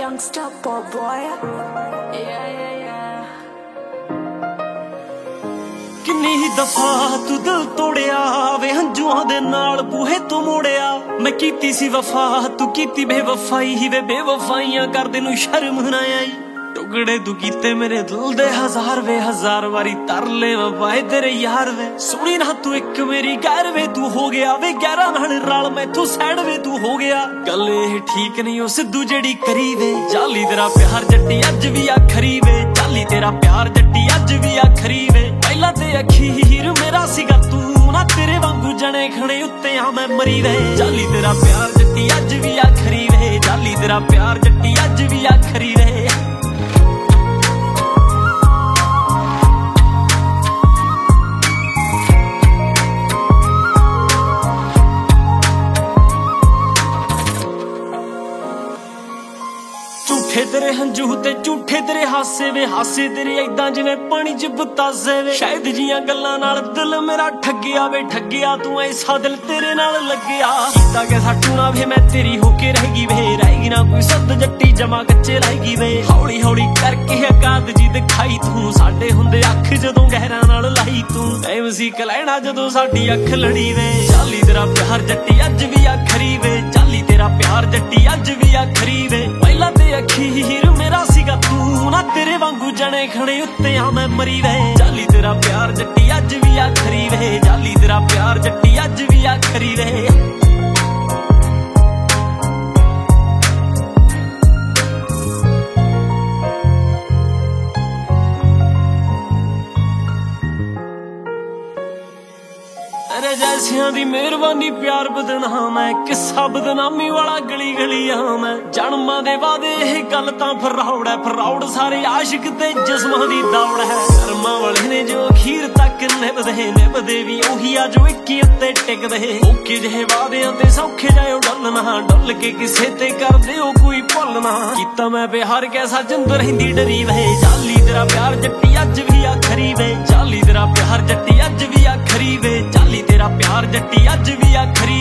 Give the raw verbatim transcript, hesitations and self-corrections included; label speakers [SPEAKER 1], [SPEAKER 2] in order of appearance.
[SPEAKER 1] youngster poor boy. Yeah, yeah, yeah.
[SPEAKER 2] किन्नी ही दफा तू दिल तोड़िया वे हंजुआं दे नाल बूहे तू मोड़िया मैं कीती सी वफा तू कीती बेवफाई ही वे बेवफाइयां करदे नू शर्म ना आई टुकड़े तू कीते मेरे दिल दे हजार वे हजार वारी तरले वाए तेरे यार वे सुनी ना तू एक मेरी गैर वे तू हो गया वे गैरा नाल रल मैथों सैड वे तू हो गया गल ये ठीक नहीं ओ सिद्धू जेड़ी करी वे जाली तेरा प्यार जट्टी अज भी आखरी वे जाली तेरा प्यार जट्टी अज भी आखरी वे पहला ते अखीर मेरा सीगा तू ना तेरे वांगू जने खणे उत्ते आ मैं मरी वे जाली तेरा प्यार जट्टी अज भी आखरी वे जाली तेरा प्यार जट्टी अज भी आखरी वे झूठे तेरे हंजू ते झूठे तेरे हासे वे हासे तेरे इदां जिवें पानी च बतासे वे शायद जियां गल्लां नाल दिल मेरा ठग्गिया वे ठग्गिया तू ऐसा दिल तेरे नाल लग्गिया कीता के साटू ना वे मैं तेरी होके रहगी वे रहेगी ना कोई सद जट्टी जमा कच्चे लाएगी वे हौली हौली करके औकात जी दिखाई तू साडे हुंदे अख जदों गहरा नाल लाई तू टाइम सी कलैणा जदों साडी अख लड़ी वे जाली तेरा प्यार जट्टी अज भी आखरी वे जाली तेरा प्यार जट्टी अज भी आखरी वे पहला ते अखीर मेरा सीगा तू ना तेरे वांगू जने खणे उत्ते आ मैं मरी वे जाली तेरा प्यार जट्टी अज भी आखरी वे जाली तेरा प्यार जट्टी अज भी आखरी वे तेरे जैसियां दी मेहरबानी प्यार बदनाम है किस्सा बदनामी वाला गली गली आम है जन्मां दे वादे यह गल तां फराउड़ है फराउड़ सारे आशिक ते जिस्मां दी दौड़ है कर्मां वाले ने जो अखीर तक निभदे निभदे भी ओही आ जो इक्की उत्ते टिकदे ओके जिहे वादियां ते सौखे जाओ डलना डुल के किसे ते कर दिओ कोई भुलना कीता मैं प्यार कैसा जिंद रहिंदी डरी वे जाली तेरा प्यार जट्टी अज भी आखरी वे जाली तेरा प्यार जट्टी अज भी आखरी वे जाली तेरा प्यार जट्टी अज भी आखरी